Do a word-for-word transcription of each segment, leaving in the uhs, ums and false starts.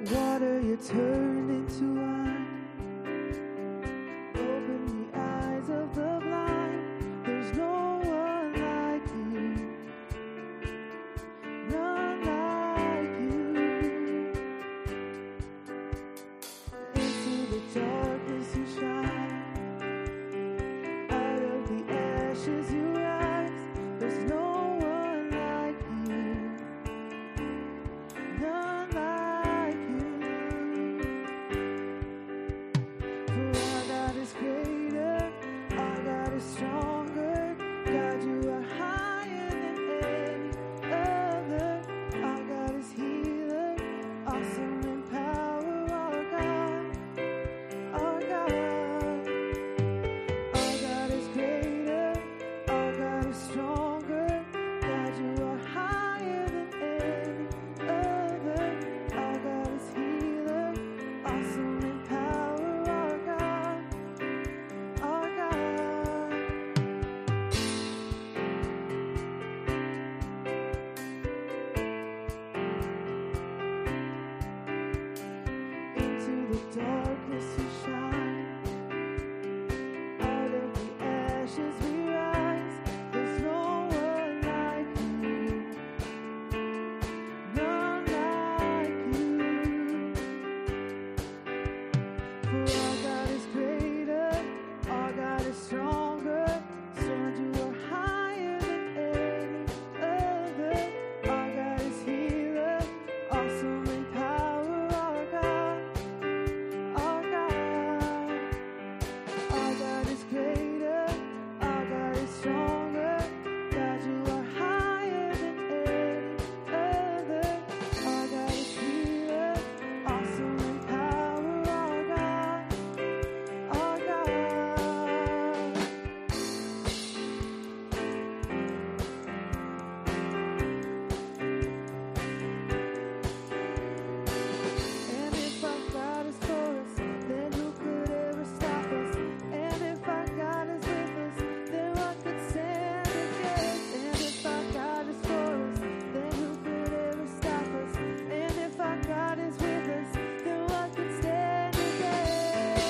Water you turned into wine. Open the eyes of the blind. There's no one like you. None like you. Into the darkness you shine. Out of the ashes you rise. There's no one like you. None like you. For our God is greater, our God is stronger. God, you are higher than any other. Our God is healer, awesome in power. Our God, our God, our God is greater, our God is stronger. God, you are higher than any other. Our God is healer, awesome in power. Our God, our God. Into the darkness you shine. Out of the ashes we rise. There's no one like you. None like you. For our God is greater, our God is stronger. Son, you are higher than any other. Our God is healer, awesome in power. Our God, our God, our God is greater, our God is stronger. God, you are higher than any other. Our God is healer, awesome in power. Our God, our God. And if our God is for us, then who could ever stop us? And if our God is with us, then what could stand against? And if our God is for us, then who could ever stop us? And if our God is with us, then what could stand against?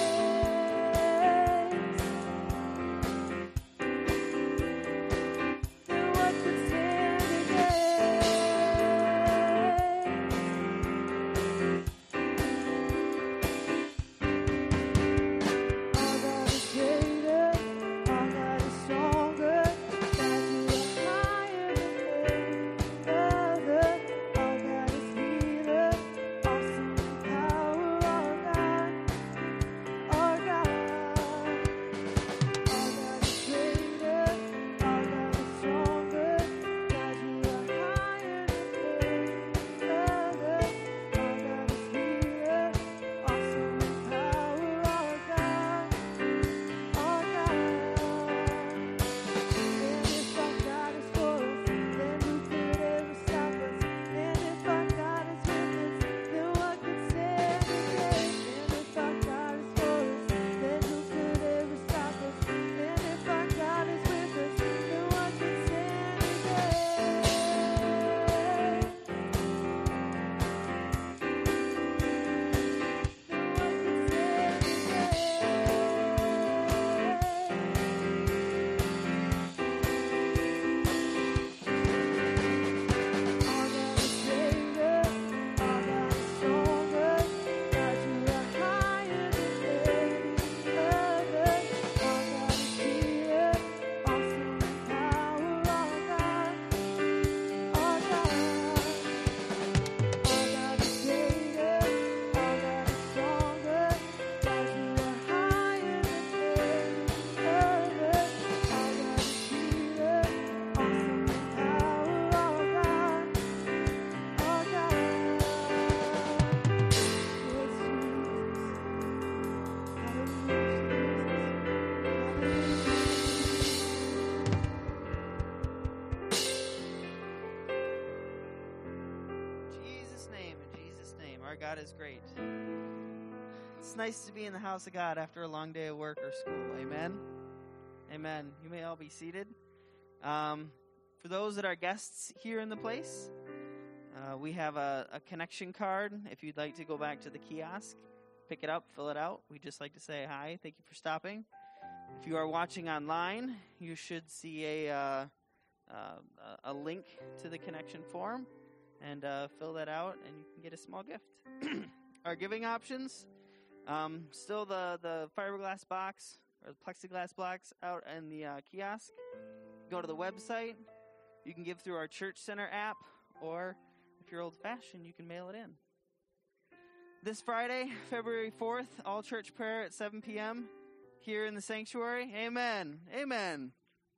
Then what could stand against? Our God is greater, our God is stronger. God, you are higher than any other. Our God is healer, awesome in power. Our God, our God, our God is greater, our God is stronger. God, you are higher than any other. Our God is healer, awesome in power. Our God, our God. And if our God is for us, then who could ever stop us? And if our God is with us, then what could stand against? And if our God is for us, then who could ever stop us? And if our God is with us, then what could stand against? Then what could stand against? Our God is greater, our God is stronger. God, you are higher than any other. Our God is healer, awesome in power. Our God, our God, our God is greater, our God is stronger. God, you are higher than any other. Our God is healer, awesome in power. Our God, our God. Yes, Jesus. Hallelujah. Jesus' name, in Jesus' name. Our God is great. It's nice to be in the house of God after a long day of work or school. Amen. Amen. You may all be seated. Um, for those that are guests here in the place, Uh, we have a, a connection card. If you'd like to go back to the kiosk, pick it up, fill it out. We'd just like to say hi. Thank you for stopping. If you are watching online, you should see a uh, uh, a link to the connection form, and uh, fill that out, and you can get a small gift. Our giving options, um, still the, the fiberglass box or the plexiglass box out in the uh, kiosk. Go to the website. You can give through our Church Center app, or if you're old-fashioned, you can mail it in. This Friday, February fourth, all church prayer at seven p.m. here in the sanctuary. Amen. Amen.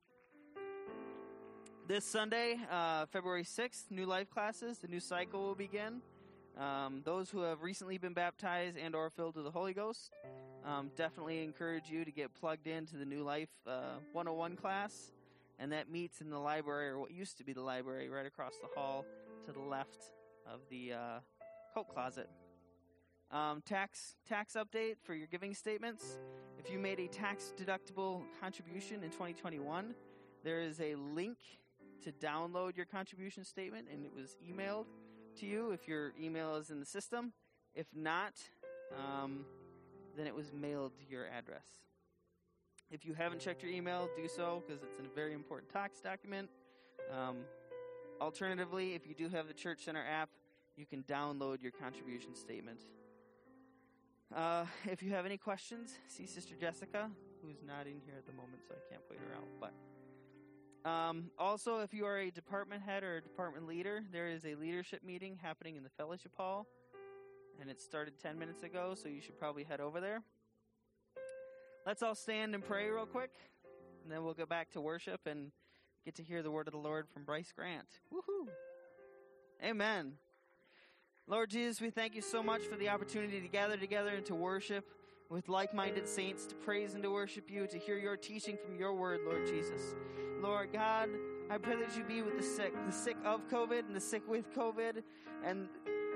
This Sunday, uh, February sixth, new life classes. The new cycle will begin. Um, those who have recently been baptized and or filled with the Holy Ghost, um, definitely encourage you to get plugged into the new life uh, one oh one class. And that meets in the library, or what used to be the library, right across the hall to the left of the uh, coat closet. Um, tax tax update for your giving statements. If you made a tax-deductible contribution in twenty twenty-one, there is a link to download your contribution statement, and it was emailed to you if your email is in the system. If not, um, then it was mailed to your address. If you haven't checked your email, do so, because it's a very important tax document. Um, alternatively, if you do have the Church Center app, you can download your contribution statement. Uh, if you have any questions, see Sister Jessica, who's not in here at the moment, so I can't point her out. But um, also, if you are a department head or a department leader, there is a leadership meeting happening in the fellowship hall, and it started ten minutes ago, so you should probably head over there. Let's all stand and pray real quick, and then we'll go back to worship and get to hear the word of the Lord from Bryce Grant. Woohoo! Amen. Lord Jesus, we thank you so much for the opportunity to gather together and to worship with like-minded saints, to praise and to worship you, to hear your teaching from your word, Lord Jesus. Lord God, I pray that you be with the sick, the sick of COVID and the sick with COVID, and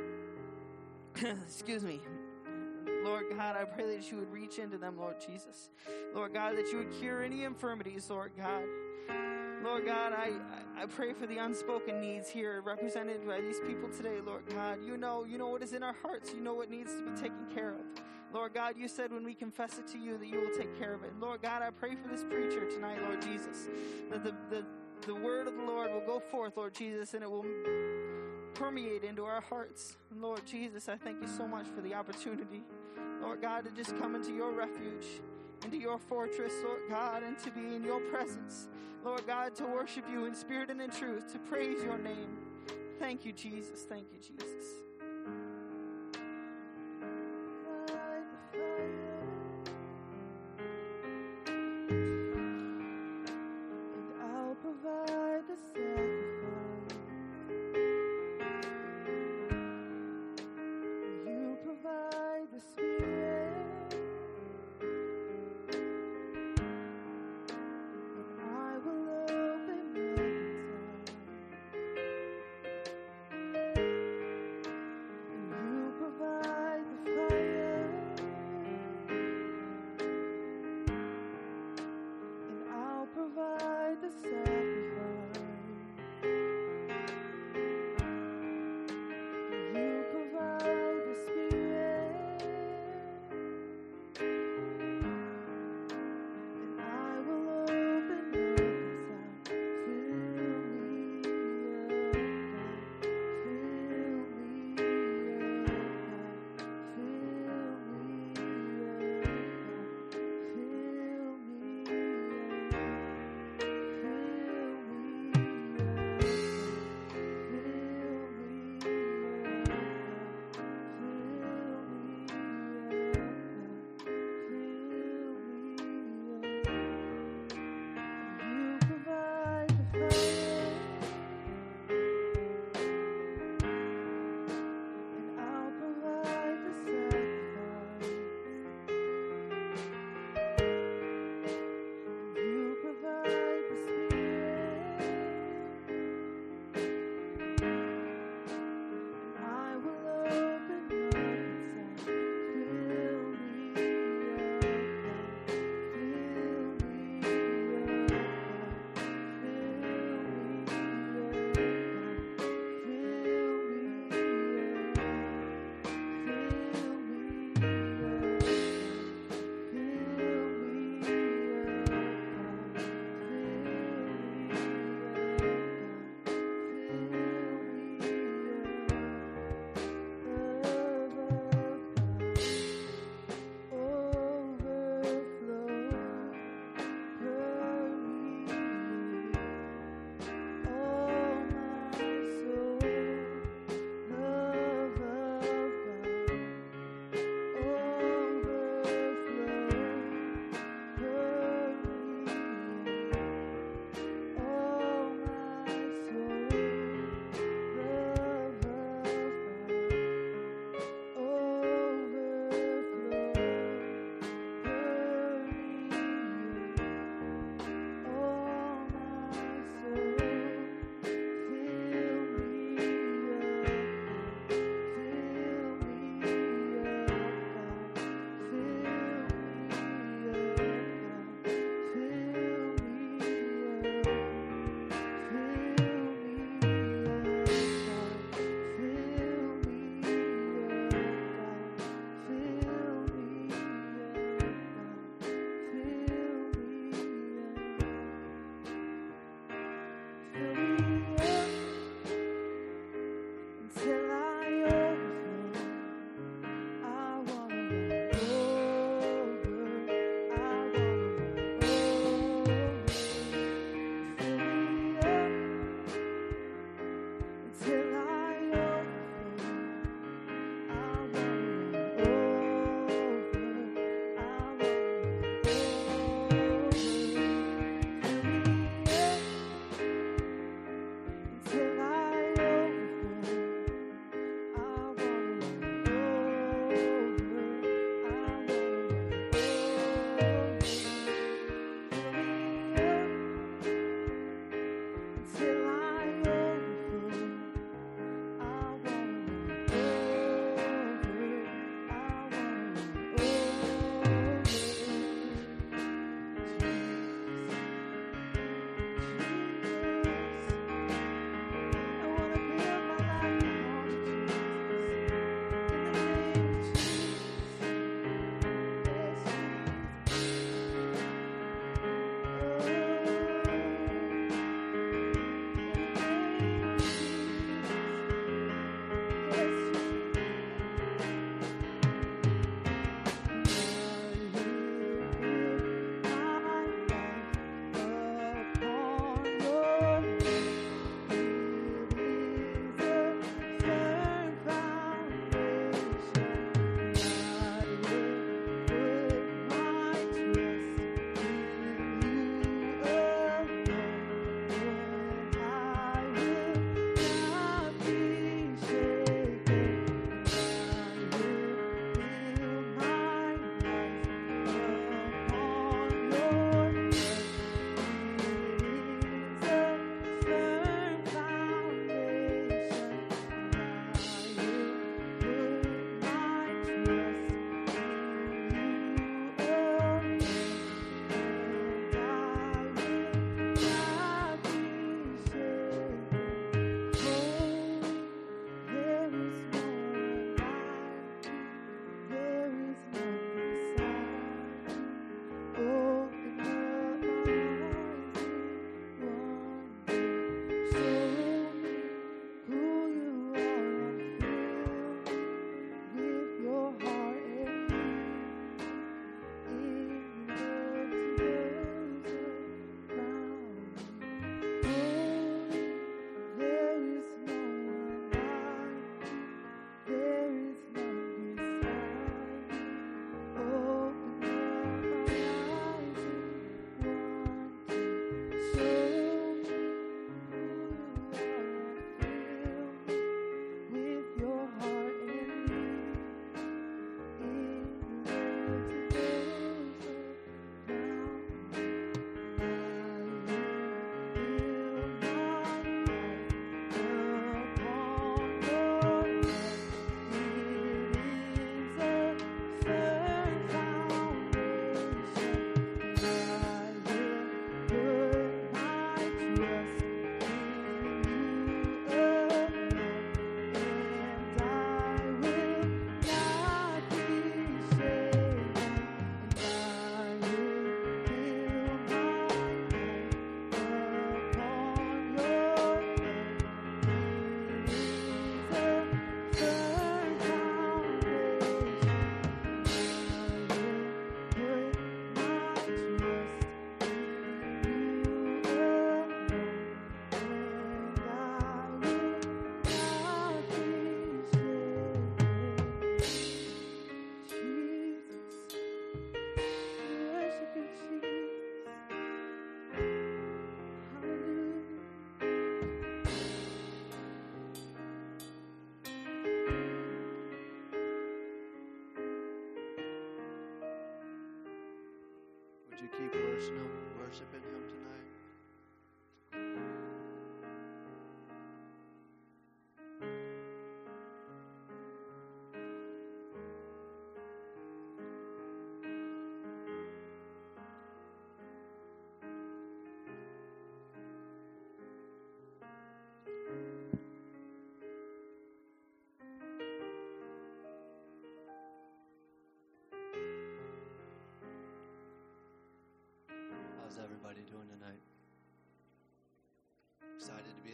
excuse me. Lord God, I pray that you would reach into them, Lord Jesus. Lord God, that you would cure any infirmities, Lord God. Lord God, I, I pray for the unspoken needs here represented by these people today, Lord God. You know, you know what is in our hearts. You know what needs to be taken care of. Lord God, you said when we confess it to you that you will take care of it. Lord God, I pray for this preacher tonight, Lord Jesus, that the, the, the word of the Lord will go forth, Lord Jesus, and it will permeate into our hearts. And Lord Jesus, I thank you so much for the opportunity, Lord God, to just come into your refuge, into your fortress, Lord God, and to be in your presence. Lord God, to worship you in spirit and in truth, to praise your name. Thank you, Jesus. Thank you, Jesus. And I'll provide the sacrifice. You provide the spirit. I will open my inside.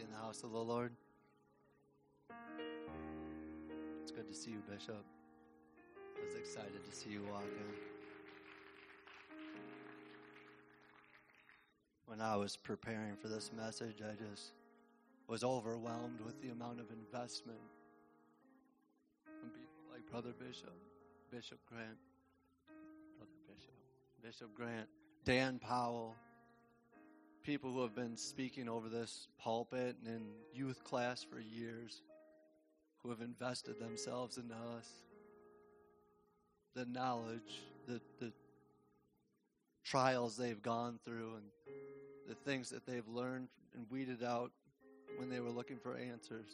in the house of the Lord? It's good to see you, Bishop. I was excited to see you walk in. When I was preparing for this message, I just was overwhelmed with the amount of investment from people like Brother Bishop, Bishop Grant, Brother Bishop, Bishop Grant, Dan Powell, people who have been speaking over this pulpit and in youth class for years, who have invested themselves into us. The knowledge, the, the trials they've gone through, and the things that they've learned and weeded out when they were looking for answers.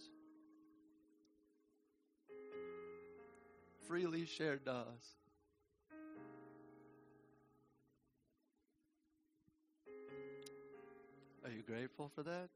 Freely shared to us. Are you grateful for that?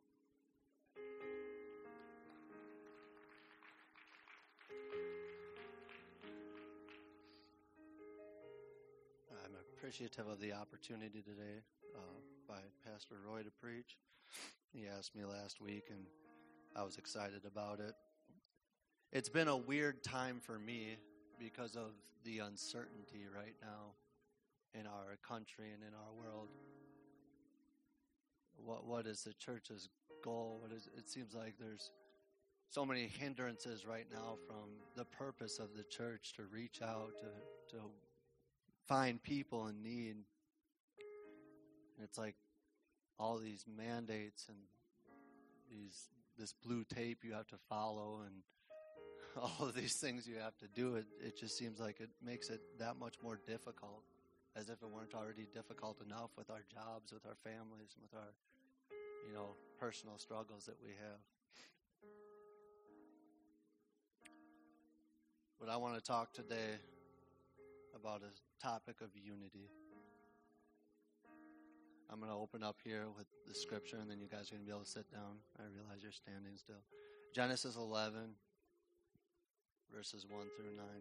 I'm appreciative of the opportunity today uh, by Pastor Roy to preach. He asked me last week, and I was excited about it. It's been a weird time for me because of the uncertainty right now in our country and in our world. What what is the church's goal? What is it seems like there's so many hindrances right now from the purpose of the church to reach out to to find people in need. It's like all these mandates and these this blue tape you have to follow and all of these things you have to do. It it just seems like it makes it that much more difficult, as if it weren't already difficult enough with our jobs, with our families, and with our, you know, personal struggles that we have. But I want to talk today about a topic of unity. I'm going to open up here with the scripture, and then you guys are going to be able to sit down. I realize you're standing still. Genesis eleven, verses one through nine.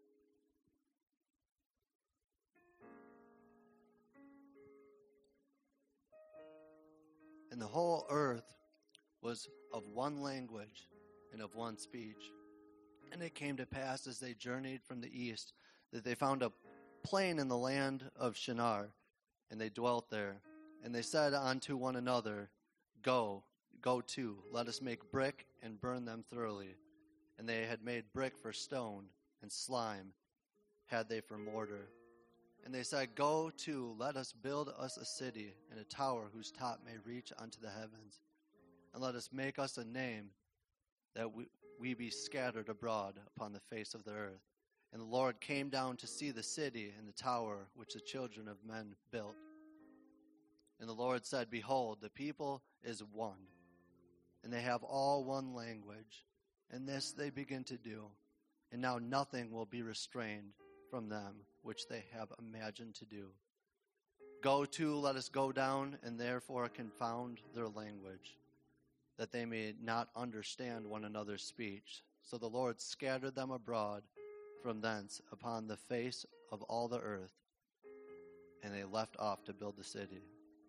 And the whole earth was of one language and of one speech. And it came to pass as they journeyed from the east that they found a plain in the land of Shinar, and they dwelt there. And they said unto one another, Go, go to, let us make brick and burn them thoroughly. And they had made brick for stone, and slime had they for mortar. And they said, Go to, let us build us a city, and a tower whose top may reach unto the heavens. And let us make us a name, that we, we be scattered abroad upon the face of the earth. And the Lord came down to see the city and the tower which the children of men built. And the Lord said, Behold, the people is one, and they have all one language. And this they begin to do. And now nothing will be restrained from them which they have imagined to do. Go to, let us go down, and therefore confound their language, that they may not understand one another's speech. So the Lord scattered them abroad from thence upon the face of all the earth, and they left off to build the city.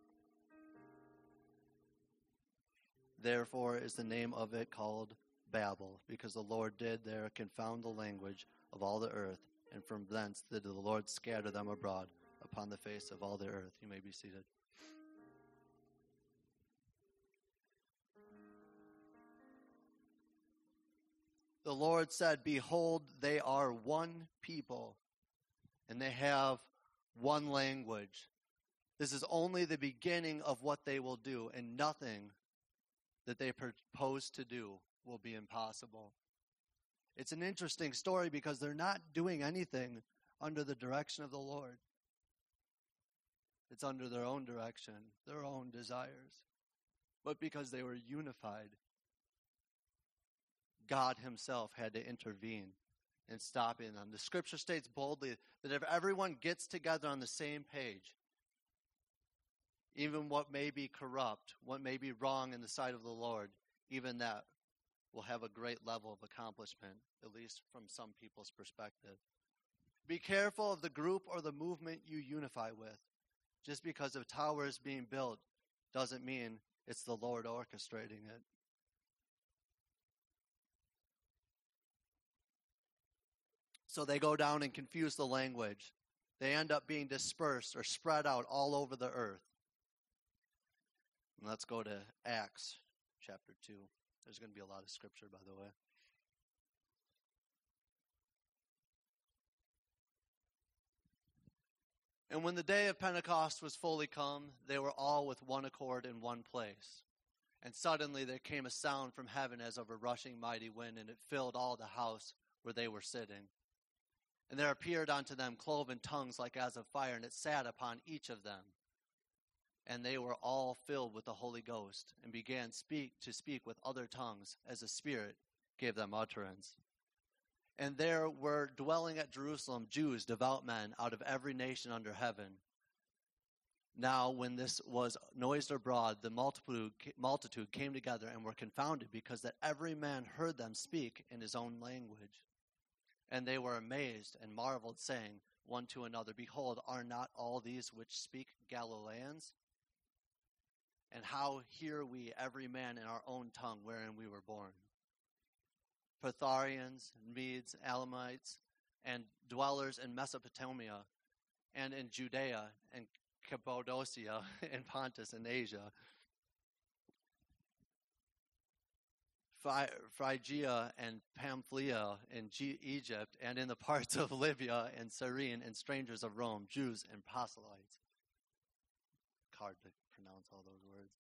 Therefore is the name of it called Babel, because the Lord did there confound the language of all the earth, and from thence did the Lord scatter them abroad upon the face of all the earth. You may be seated. The Lord said, Behold, they are one people, and they have one language. This is only the beginning of what they will do, and nothing that they propose to do will be impossible. It's an interesting story because they're not doing anything under the direction of the Lord. It's under their own direction, their own desires. But because they were unified, God himself had to intervene in stopping them. The scripture states boldly that if everyone gets together on the same page, even what may be corrupt, what may be wrong in the sight of the Lord, even that will have a great level of accomplishment, at least from some people's perspective. Be careful of the group or the movement you unify with. Just because a tower is being built doesn't mean it's the Lord orchestrating it. So they go down and confuse the language. They end up being dispersed or spread out all over the earth. And let's go to Acts chapter two. There's going to be a lot of scripture, by the way. And when the day of Pentecost was fully come, they were all with one accord in one place. And suddenly there came a sound from heaven as of a rushing mighty wind, and it filled all the house where they were sitting. And there appeared unto them cloven tongues like as of fire, and it sat upon each of them. And they were all filled with the Holy Ghost, and began speak to speak with other tongues, as the Spirit gave them utterance. And there were dwelling at Jerusalem Jews, devout men, out of every nation under heaven. Now, when this was noised abroad, the multitude, multitude came together and were confounded, because that every man heard them speak in his own language. And they were amazed and marveled, saying one to another, Behold, are not all these which speak Galileans? And how hear we every man in our own tongue wherein we were born? Parthians, Medes, Elamites, and dwellers in Mesopotamia, and in Judea, and Cappadocia, and Pontus, and Asia, Phrygia and Pamphylia, in G- Egypt, and in the parts of Libya and Cyrene, and strangers of Rome, Jews and proselytes. Hard to pronounce all those words.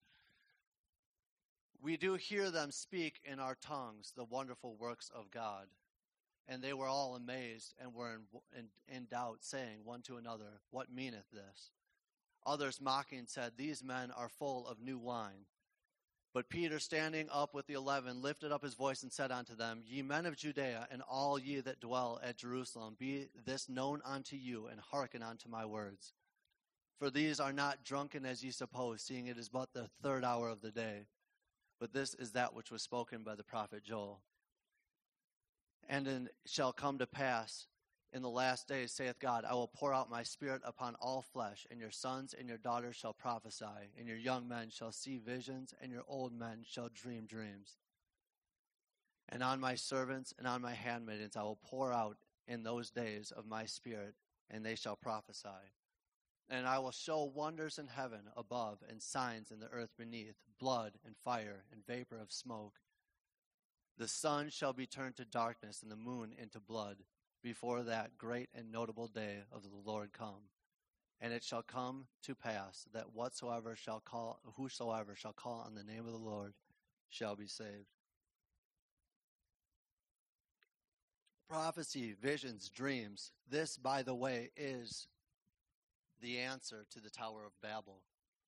We do hear them speak in our tongues the wonderful works of God. And they were all amazed and were in, in, in doubt, saying one to another, What meaneth this? Others mocking said, These men are full of new wine. But Peter, standing up with the eleven, lifted up his voice and said unto them, Ye men of Judea, and all ye that dwell at Jerusalem, be this known unto you, and hearken unto my words. For these are not drunken as ye suppose, seeing it is but the third hour of the day. But this is that which was spoken by the prophet Joel. And it shall come to pass in the last days, saith God, I will pour out my spirit upon all flesh, and your sons and your daughters shall prophesy, and your young men shall see visions, and your old men shall dream dreams. And on my servants and on my handmaidens I will pour out in those days of my spirit, and they shall prophesy. And I will show wonders in heaven above, and signs in the earth beneath, blood and fire and vapor of smoke. The sun shall be turned to darkness, and the moon into blood, before that great and notable day of the Lord come. And it shall come to pass that whatsoever shall call, whosoever shall call on the name of the Lord shall be saved. Prophecy, visions, dreams. This, by the way, is the answer to the Tower of Babel.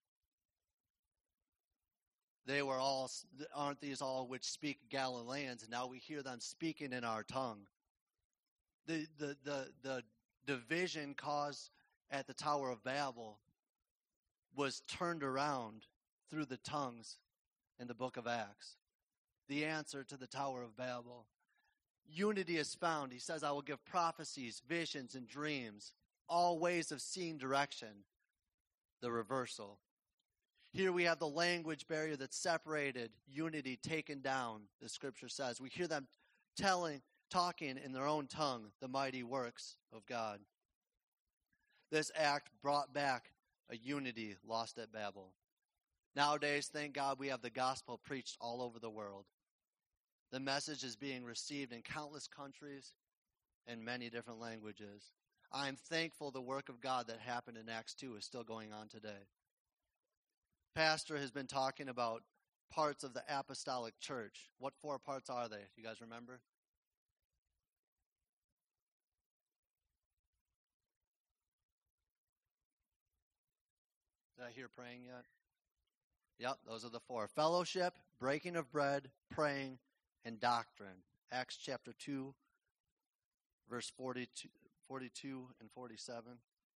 They were all, aren't these all which speak Galileans? And now we hear them speaking in our tongue. The, the, the, the division caused at the Tower of Babel was turned around through the tongues in the book of Acts. The answer to the Tower of Babel. Unity is found. He says, I will give prophecies, visions, and dreams, all ways of seeing direction. The reversal. Here we have the language barrier that separated, unity taken down, the scripture says. We hear them telling, talking in their own tongue, the mighty works of God. This act brought back a unity lost at Babel. Nowadays, thank God, we have the gospel preached all over the world. The message is being received in countless countries and many different languages. I am thankful the work of God that happened in Acts two is still going on today. Pastor has been talking about parts of the apostolic church. What four parts are they? Do you guys remember? Did I hear praying yet? Yep, those are the four. Fellowship, breaking of bread, praying, and doctrine. Acts chapter two, verse forty-two, forty-two and forty-seven.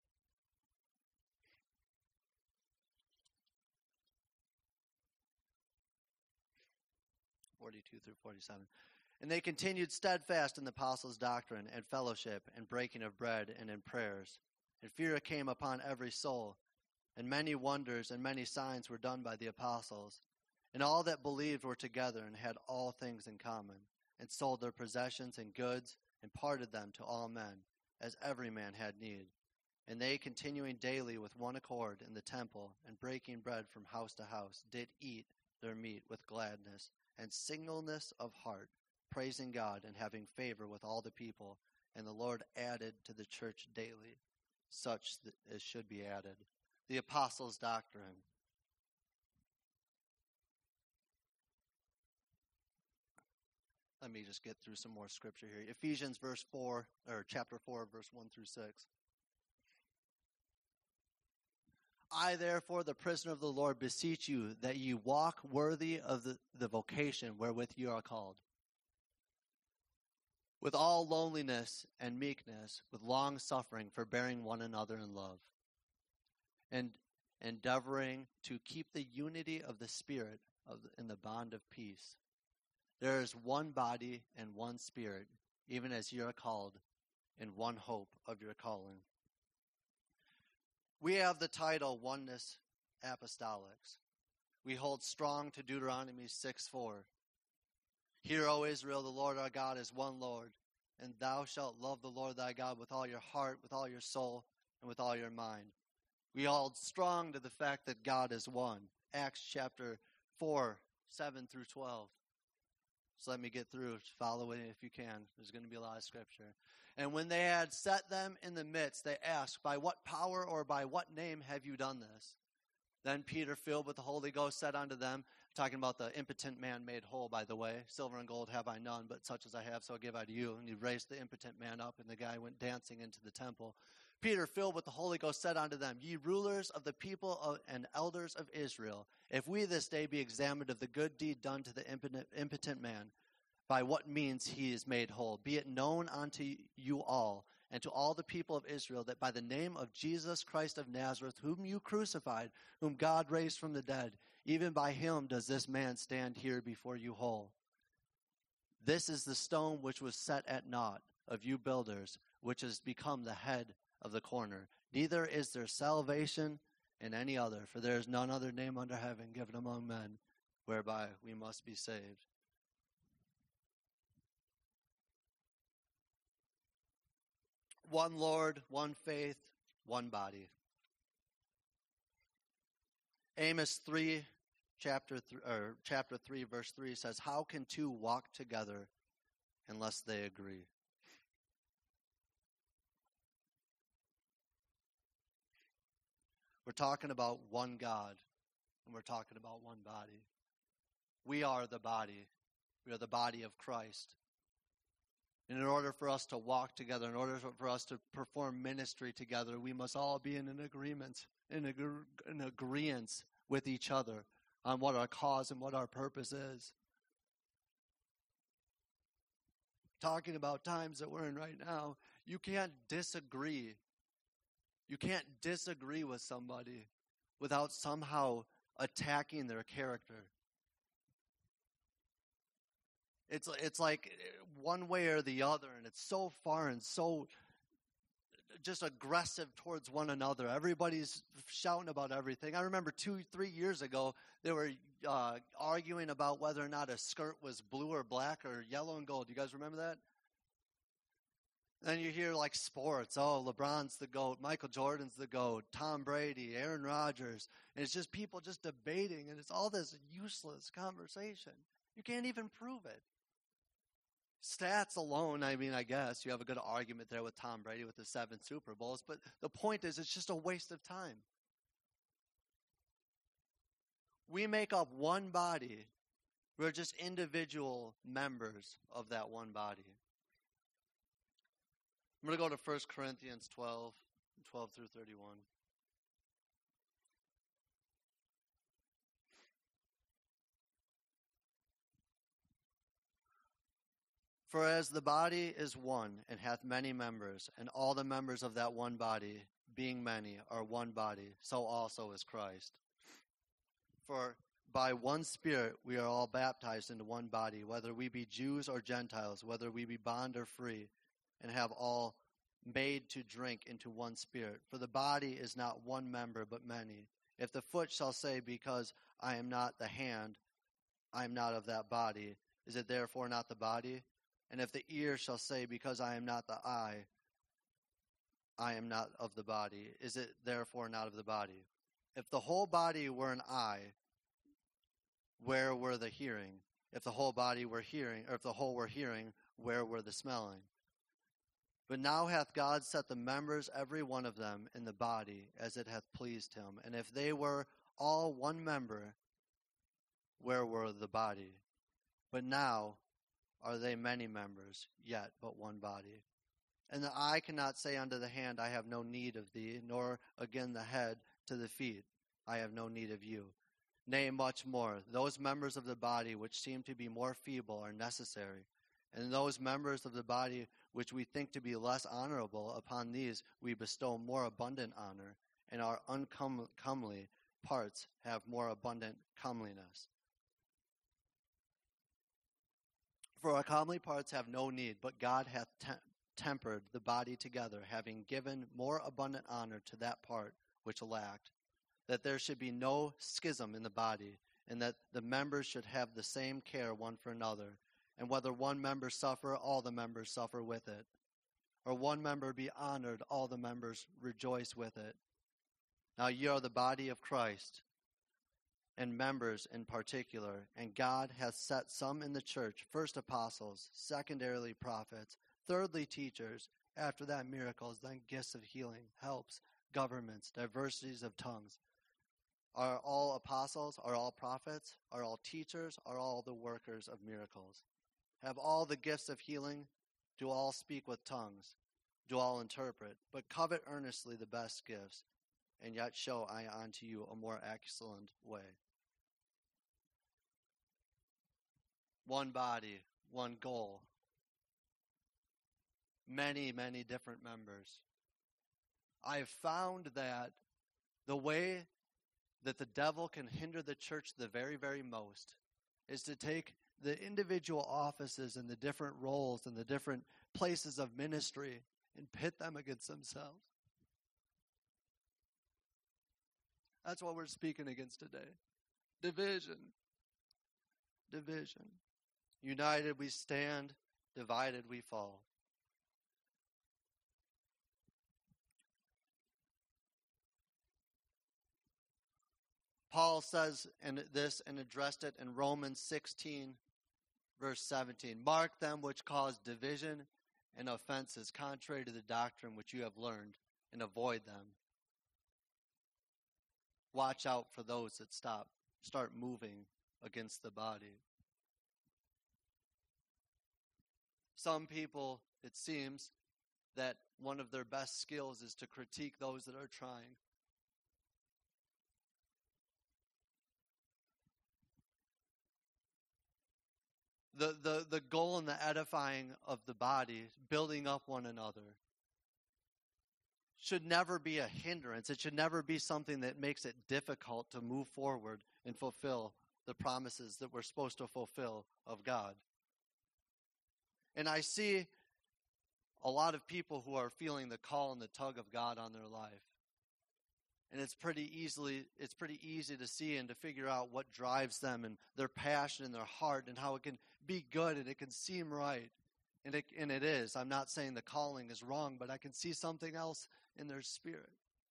forty-two through forty-seven. And they continued steadfast in the apostles' doctrine and fellowship and breaking of bread and in prayers. And fear came upon every soul. And many wonders and many signs were done by the apostles. And all that believed were together and had all things in common, and sold their possessions and goods, and parted them to all men, as every man had need. And they, continuing daily with one accord in the temple, and breaking bread from house to house, did eat their meat with gladness and singleness of heart, praising God and having favor with all the people. And the Lord added to the church daily such as should be added. The apostles' doctrine. Let me just get through some more scripture here. Ephesians verse four, or chapter four, verse one through six. I, therefore, the prisoner of the Lord, beseech you that ye walk worthy of the, the vocation wherewith you are called, with all lowliness and meekness, with long suffering, forbearing one another in love, and endeavoring to keep the unity of the Spirit of the, in the bond of peace. There is one body and one Spirit, even as ye are called, in one hope of your calling. We have the title Oneness Apostolics. We hold strong to Deuteronomy six four. Hear, O Israel, the Lord our God is one Lord, and thou shalt love the Lord thy God with all your heart, with all your soul, and with all your mind. We hold strong to the fact that God is one. Acts chapter four, seven through twelve. So let me get through. Follow it if you can. There's going to be a lot of scripture. And when they had set them in the midst, they asked, by what power or by what name have you done this? Then Peter, filled with the Holy Ghost, said unto them, talking about the impotent man made whole, by the way. Silver and gold have I none, but such as I have, so I give I to you. And he raised the impotent man up, and the guy went dancing into the temple. Peter, filled with the Holy Ghost, said unto them, ye rulers of the people of, and elders of Israel, if we this day be examined of the good deed done to the impotent, impotent man, by what means he is made whole, be it known unto you all, and to all the people of Israel, that by the name of Jesus Christ of Nazareth, whom you crucified, whom God raised from the dead, even by him does this man stand here before you whole. This is the stone which was set at naught of you builders, which has become the head of the corner. Neither is there salvation in any other, for there is none other name under heaven given among men, whereby we must be saved. One Lord, one faith, one body. Amos three, chapter th- or chapter three, verse three says, "How can two walk together unless they agree?" We're talking about one God, and we're talking about one body. We are the body. We are the body of Christ. And in order for us to walk together, in order for us to perform ministry together, we must all be in an agreement, in an agreement with each other on what our cause and what our purpose is. Talking about times that we're in right now, you can't disagree. You can't disagree with somebody without somehow attacking their character. It's it's like one way or the other, and it's so far and so just aggressive towards one another. Everybody's shouting about everything. I remember two, three years ago, they were uh, arguing about whether or not a skirt was blue or black or yellow and gold. You guys remember that? Then you hear like sports. Oh, LeBron's the GOAT. Michael Jordan's the GOAT. Tom Brady, Aaron Rodgers. And it's just people just debating, and it's all this useless conversation. You can't even prove it. Stats alone, I mean, I guess you have a good argument there with Tom Brady with the seven Super Bowls, but the point is it's just a waste of time. We make up one body. We're just individual members of that one body. I'm going to go to First Corinthians twelve, twelve through thirty-one. For as the body is one, and hath many members, and all the members of that one body, being many, are one body, so also is Christ. For by one Spirit we are all baptized into one body, whether we be Jews or Gentiles, whether we be bond or free, and have all made to drink into one Spirit. For the body is not one member, but many. If the foot shall say, because I am not the hand, I am not of that body, is it therefore not the body? And if the ear shall say, because I am not the eye, I am not of the body, is it therefore not of the body? If the whole body were an eye, where were the hearing? If the whole body were hearing, or if the whole were hearing, where were the smelling? But now hath God set the members, every one of them, in the body, as it hath pleased him. And if they were all one member, where were the body? But now are they many members, yet but one body. And the eye cannot say unto the hand, I have no need of thee, nor again the head to the feet, I have no need of you. Nay, much more, those members of the body which seem to be more feeble are necessary, and those members of the body which we think to be less honorable, upon these we bestow more abundant honor, and our uncomely parts have more abundant comeliness. For our comely parts have no need, but God hath te- tempered the body together, having given more abundant honor to that part which lacked, that there should be no schism in the body, and that the members should have the same care one for another. And whether one member suffer, all the members suffer with it. Or one member be honored, all the members rejoice with it. Now ye are the body of Christ, and members in particular. And God hath set some in the church, first apostles, secondarily prophets, thirdly teachers, after that miracles, then gifts of healing, helps, governments, diversities of tongues. Are all apostles? Are all prophets? Are all teachers? Are all the workers of miracles? Have all the gifts of healing? Do all speak with tongues? Do all interpret? But covet earnestly the best gifts, and yet show I unto you a more excellent way. One body, one goal. Many, many different members. I've found that the way that the devil can hinder the church the very, very most is to take the individual offices and the different roles and the different places of ministry and pit them against themselves. That's what we're speaking against today. Division. Division. United we stand, divided we fall. Paul says in this and addressed it in Romans sixteen, verse seventeen. Mark them which cause division and offenses, contrary to the doctrine which you have learned, and avoid them. Watch out for those that stop, start moving against the body. Some people, it seems, that one of their best skills is to critique those that are trying. The, the, the goal and the edifying of the body, building up one another, should never be a hindrance. It should never be something that makes it difficult to move forward and fulfill the promises that we're supposed to fulfill of God. And I see a lot of people who are feeling the call and the tug of God on their life. And it's pretty easily it's pretty easy to see and to figure out what drives them and their passion and their heart and how it can be good and it can seem right. And it, and it is. I'm not saying the calling is wrong, but I can see something else in their spirit.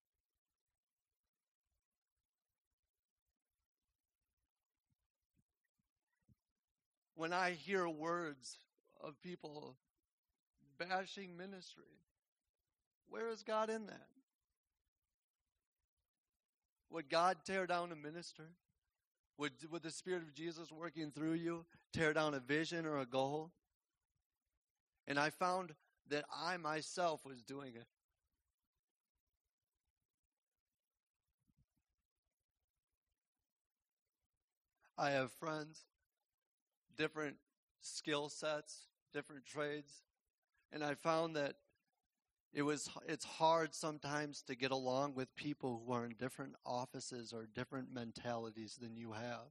When I hear words of people bashing ministry, where is God in that? Would God tear down a minister? Would, would the Spirit of Jesus working through you tear down a vision or a goal? And I found that I myself was doing it. I have friends, different skill sets, different trades, and I found that It was. It's hard sometimes to get along with people who are in different offices or different mentalities than you have.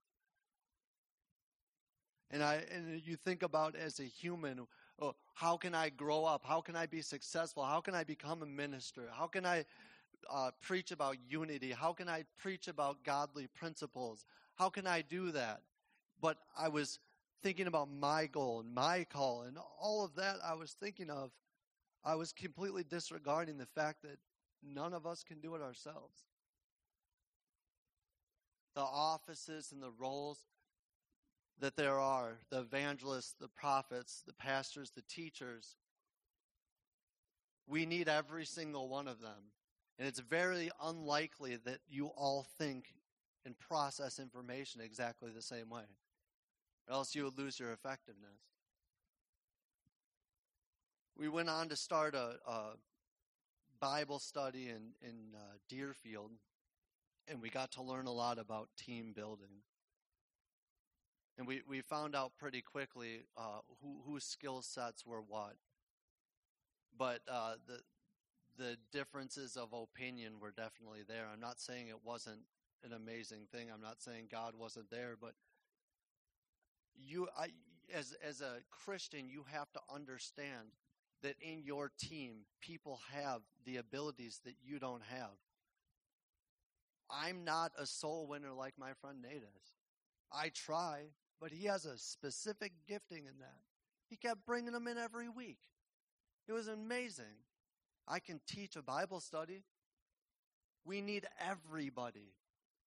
And I and you think about as a human, oh, how can I grow up? How can I be successful? How can I become a minister? How can I uh, preach about unity? How can I preach about godly principles? How can I do that? But I was thinking about my goal and my call and all of that I was thinking of, I was completely disregarding the fact that none of us can do it ourselves. The offices and the roles that there are, the evangelists, the prophets, the pastors, the teachers, we need every single one of them. And it's very unlikely that you all think and process information exactly the same way, or else you would lose your effectiveness. We went on to start a, a Bible study in, in uh, Deerfield, and we got to learn a lot about team building. And we, we found out pretty quickly uh, who, whose skill sets were what. But uh, the the differences of opinion were definitely there. I'm not saying it wasn't an amazing thing. I'm not saying God wasn't there. But you, I, as as a Christian, you have to understand that in your team, people have the abilities that you don't have. I'm not a soul winner like my friend Nate is. I try, but he has a specific gifting in that. He kept bringing them in every week. It was amazing. I can teach a Bible study. We need everybody.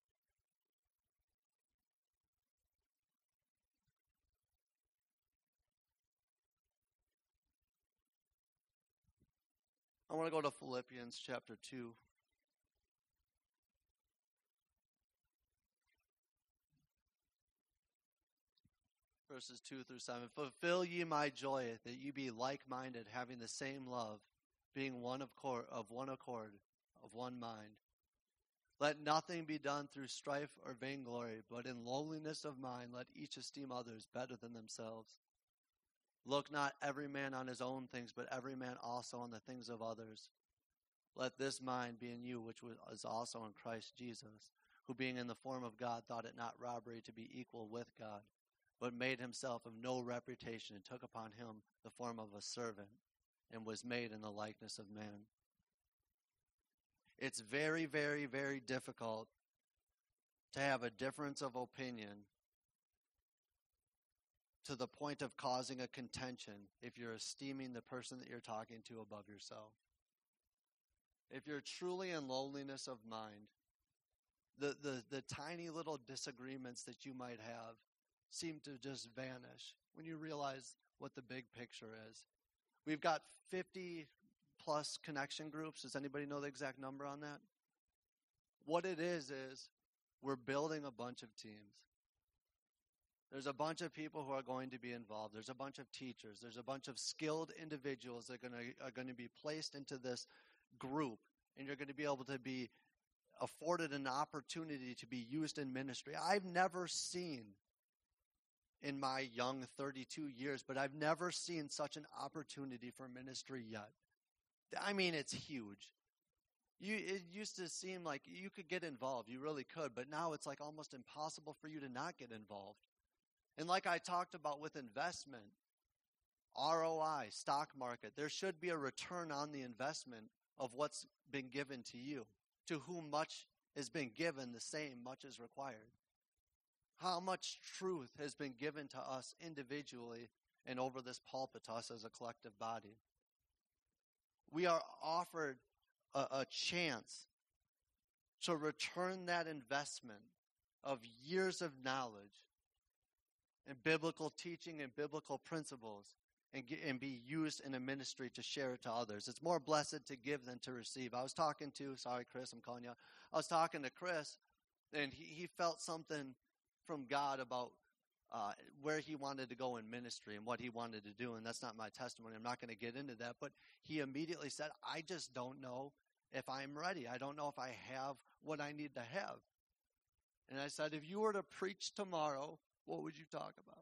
I want to go to Philippians chapter two. Verses two through seven. Fulfill ye my joy, that ye be like-minded, having the same love, being one of, cor- of one accord, of one mind. Let nothing be done through strife or vainglory, but in lowliness of mind let each esteem others better than themselves. Look not every man on his own things, but every man also on the things of others. Let this mind be in you, which was also in Christ Jesus, who being in the form of God thought it not robbery to be equal with God, but made himself of no reputation, and took upon him the form of a servant, and was made in the likeness of man. It's very, very, very difficult to have a difference of opinion to the point of causing a contention if you're esteeming the person that you're talking to above yourself. If you're truly in lowliness of mind, the, the, the tiny little disagreements that you might have seem to just vanish when you realize what the big picture is. We've got fifty plus connection groups. Does anybody know the exact number on that? What it is is we're building a bunch of teams. There's a bunch of people who are going to be involved. There's a bunch of teachers. There's a bunch of skilled individuals that are going to, are going to be placed into this group, and you're going to be able to be afforded an opportunity to be used in ministry. I've never seen in my young thirty-two years, but I've never seen such an opportunity for ministry yet. I mean, it's huge. You, it used to seem like you could get involved. You really could, but now it's like almost impossible for you to not get involved. And like I talked about with investment, R O I, stock market, there should be a return on the investment of what's been given to you. To whom much has been given, the same much is required. How much truth has been given to us individually and over this pulpit to us as a collective body. We are offered a, a chance to return that investment of years of knowledge and biblical teaching and biblical principles and, get, and be used in a ministry to share it to others. It's more blessed to give than to receive. I was talking to, sorry Chris, I'm calling you out. I was talking to Chris, and he, he felt something from God about uh, where he wanted to go in ministry and what he wanted to do, and that's not my testimony. I'm not going to get into that, but he immediately said, I just don't know if I'm ready. I don't know if I have what I need to have. And I said, if you were to preach tomorrow, what would you talk about?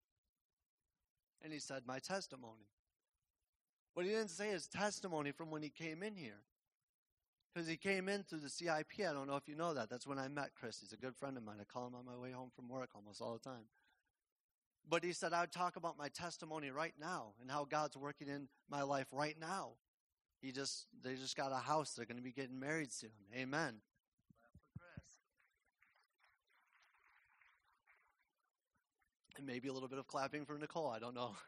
And he said, my testimony. But he didn't say his testimony from when he came in here. Because he came in through the C I P. I don't know if you know that. That's when I met Chris. He's a good friend of mine. I call him on my way home from work almost all the time. But he said, I would talk about my testimony right now and how God's working in my life right now. He just, they just got a house. They're going to be getting married soon. Amen. And maybe a little bit of clapping for Nicole. I don't know.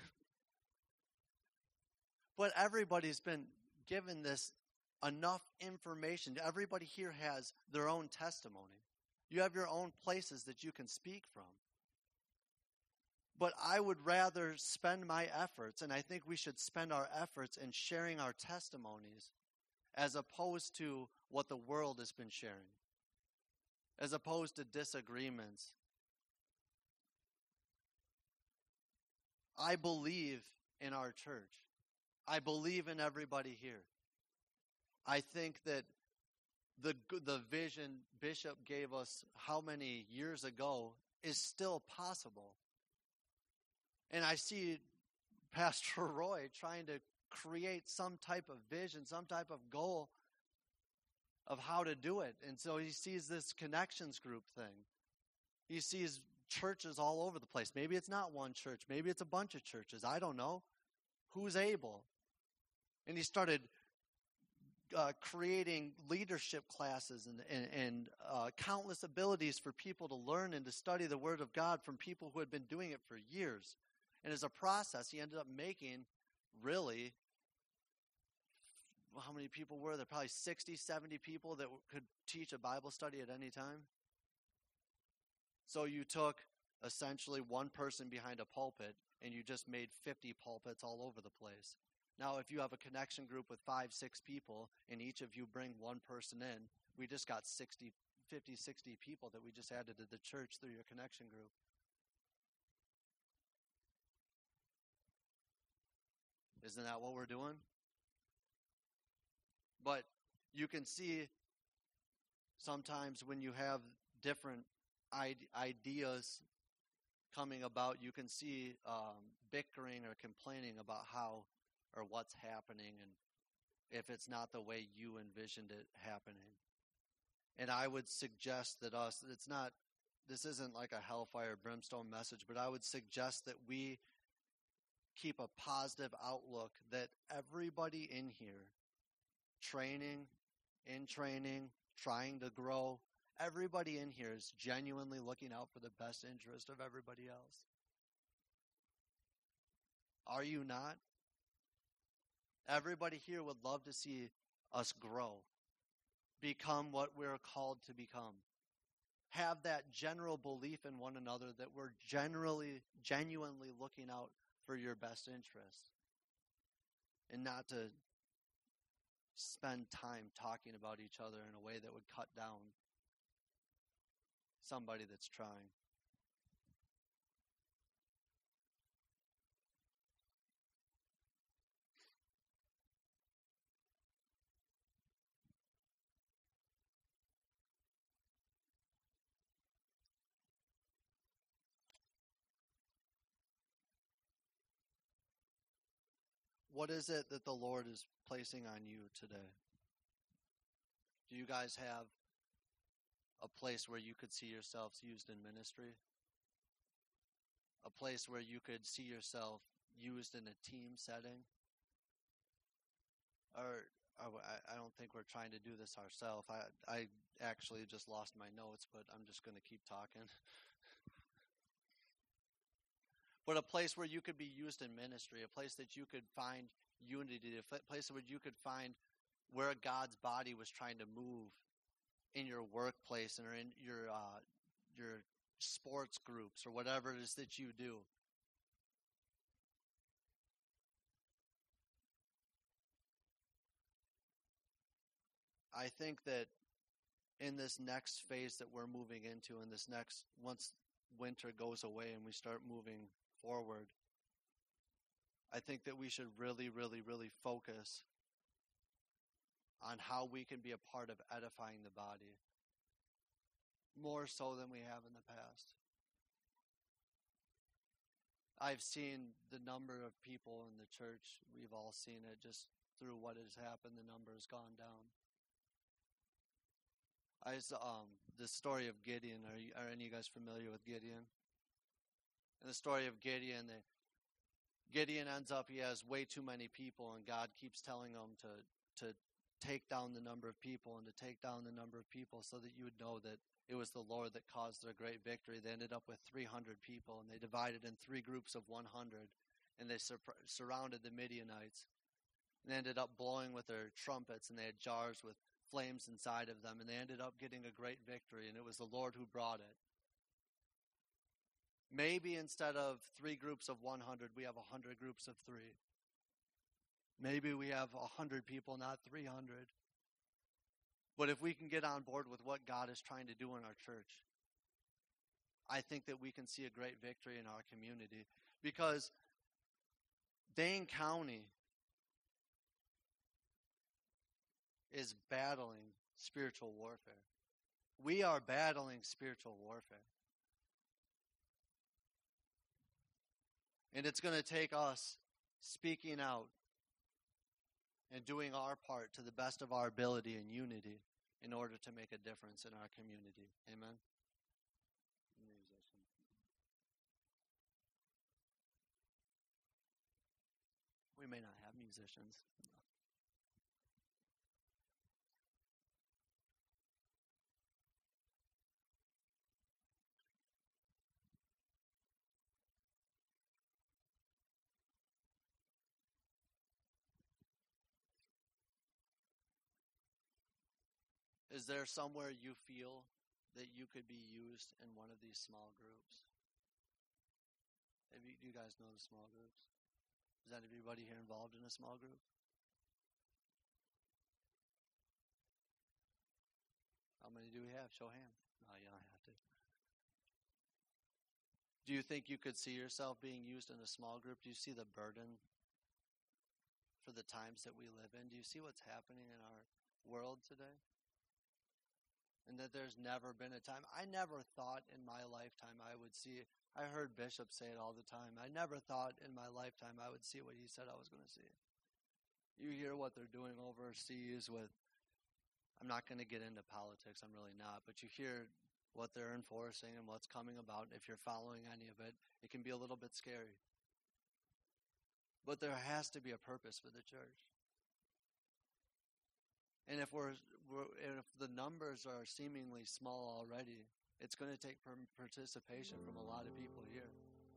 But everybody's been given this enough information. Everybody here has their own testimony. You have your own places that you can speak from. But I would rather spend my efforts, and I think we should spend our efforts in sharing our testimonies as opposed to what the world has been sharing, as opposed to disagreements. I believe in our church. I believe in everybody here. I think that the the vision Bishop gave us how many years ago is still possible. And I see Pastor Roy trying to create some type of vision, some type of goal of how to do it. And so he sees this connections group thing. He sees churches all over the place. Maybe it's not one church. Maybe it's a bunch of churches. I don't know. Who's able? And he started uh, creating leadership classes and, and, and uh, countless abilities for people to learn and to study the Word of God from people who had been doing it for years. And as a process, he ended up making, really, how many people were there? Probably sixty, seventy people that could teach a Bible study at any time. So you took essentially one person behind a pulpit and you just made fifty pulpits all over the place. Now, if you have a connection group with five, six people, and each of you bring one person in, we just got sixty, fifty, sixty people that we just added to the church through your connection group. Isn't that what we're doing? But you can see sometimes when you have different ideas coming about, you can see um, bickering or complaining about how or what's happening and if it's not the way you envisioned it happening. And I would suggest that us, it's not, this isn't like a hellfire brimstone message, but I would suggest that we keep a positive outlook, that everybody in here, training, in training, trying to grow, everybody in here is genuinely looking out for the best interest of everybody else. Are you not? Everybody here would love to see us grow, become what we're called to become. Have that general belief in one another that we're generally, genuinely looking out for your best interests, and not to spend time talking about each other in a way that would cut down somebody that's trying. What is it that the Lord is placing on you today? Do you guys have a place where you could see yourselves used in ministry? A place where you could see yourself used in a team setting? Or, or I, I don't think we're trying to do this ourselves. I, I actually just lost my notes, but I'm just going to keep talking. But a place where you could be used in ministry, a place that you could find unity, a place where you could find where God's body was trying to move in your workplace or in your uh, your sports groups or whatever it is that you do. I think that in this next phase that we're moving into, in this next, once winter goes away and we start moving forward, I think that we should really, really, really focus on how we can be a part of edifying the body, more so than we have in the past. I've seen the number of people in the church, we've all seen it just through what has happened, the number has gone down. I saw um, the story of Gideon. Are, you, are any of you guys familiar with Gideon? In the story of Gideon, they, Gideon ends up, he has way too many people, and God keeps telling him to, to take down the number of people and to take down the number of people so that you would know that it was the Lord that caused their great victory. They ended up with three hundred people, and they divided in three groups of one hundred, and they sur- surrounded the Midianites. And they ended up blowing with their trumpets, and they had jars with flames inside of them, and they ended up getting a great victory, and it was the Lord who brought it. Maybe instead of three groups of one hundred, we have one hundred groups of three. Maybe we have one hundred people, not three hundred. But if we can get on board with what God is trying to do in our church, I think that we can see a great victory in our community. Because Dane County is battling spiritual warfare. We are battling spiritual warfare. And it's going to take us speaking out and doing our part to the best of our ability in unity in order to make a difference in our community. Amen. We may not have musicians. Is there somewhere you feel that you could be used in one of these small groups? Have you, do you guys know the small groups? Is that everybody here involved in a small group? How many do we have? Show hands. No, you don't have to. Do you think you could see yourself being used in a small group? Do you see the burden for the times that we live in? Do you see what's happening in our world today? And that there's never been a time. I never thought in my lifetime I would see, I heard Bishop say it all the time, I never thought in my lifetime I would see what he said I was going to see. You hear what they're doing overseas with, I'm not going to get into politics, I'm really not, but you hear what they're enforcing and what's coming about. If you're following any of it, it can be a little bit scary. But there has to be a purpose for the church. And if we're, we're if the numbers are seemingly small already, it's going to take participation from a lot of people here.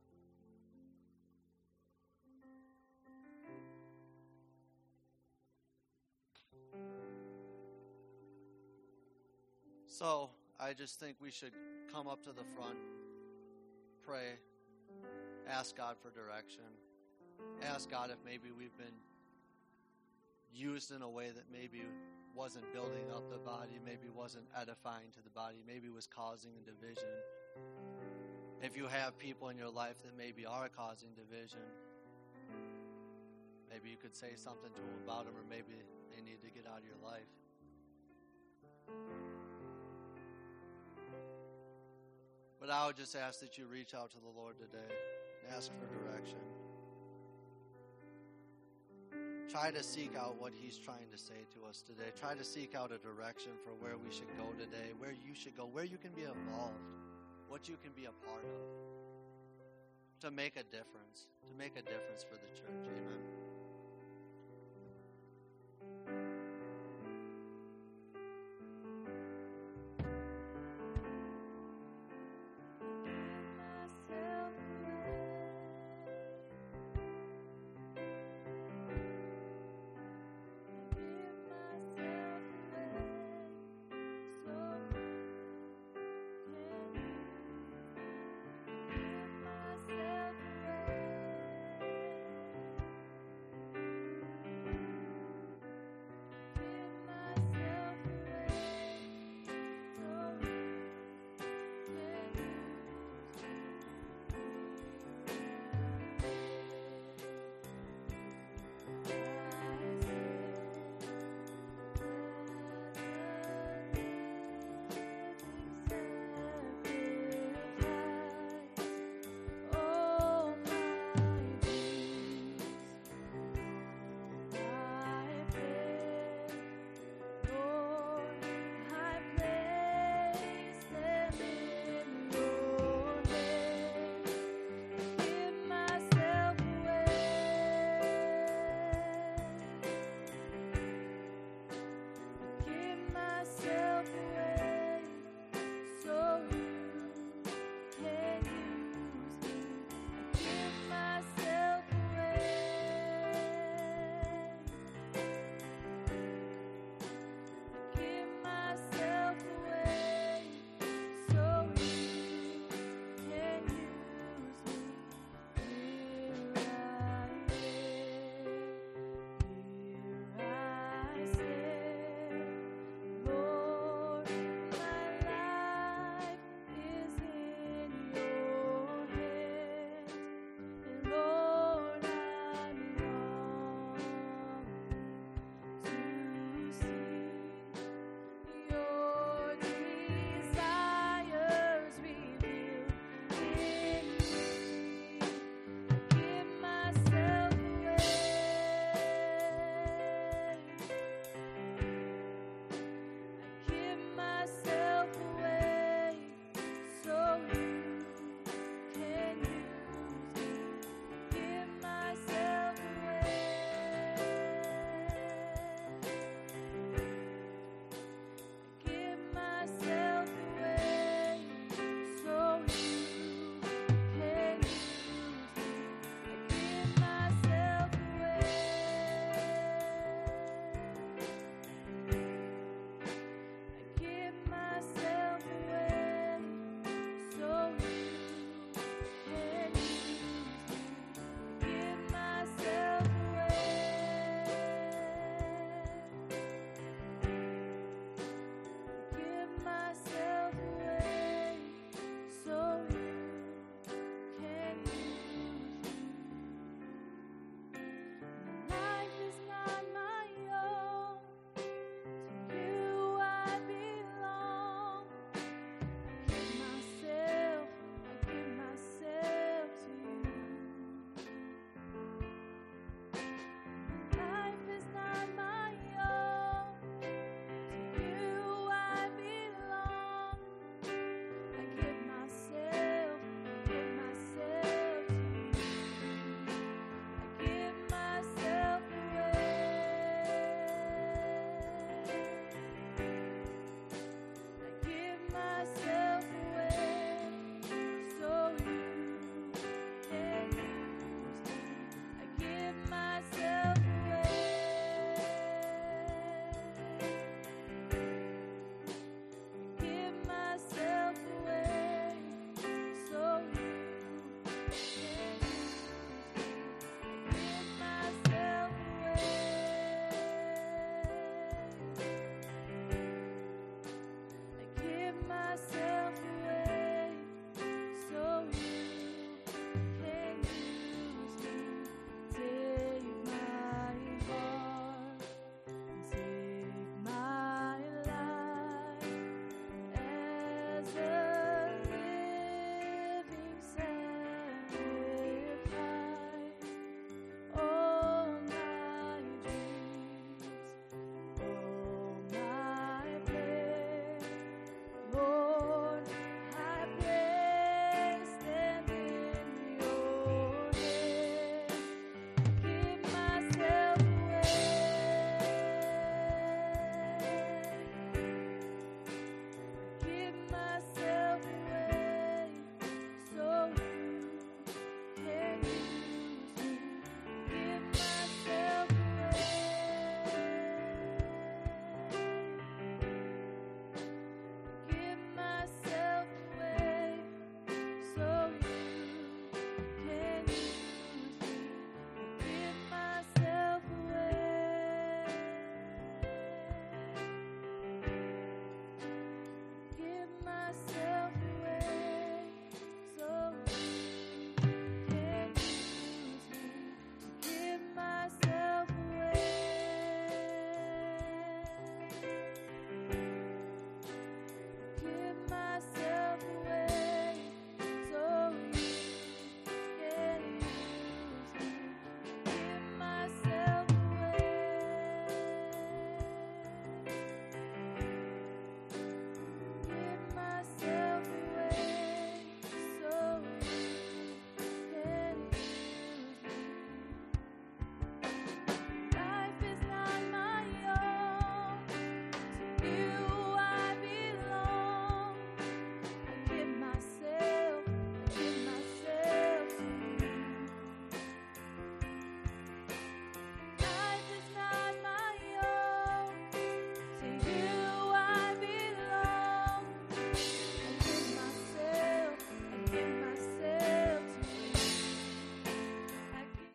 So I just think we should come up to the front, pray, ask God for direction, ask God if maybe we've been used in a way that maybe wasn't building up the body, maybe wasn't edifying to the body, maybe was causing a division. If you have people in your life that maybe are causing division, maybe you could say something to them about them, or maybe they need to get out of your life. But I would just ask that you reach out to the Lord today and ask for direction. Try to seek out what He's trying to say to us today. Try to seek out a direction for where we should go today, where you should go, where you can be involved, what you can be a part of, to make a difference, to make a difference for the church. Amen.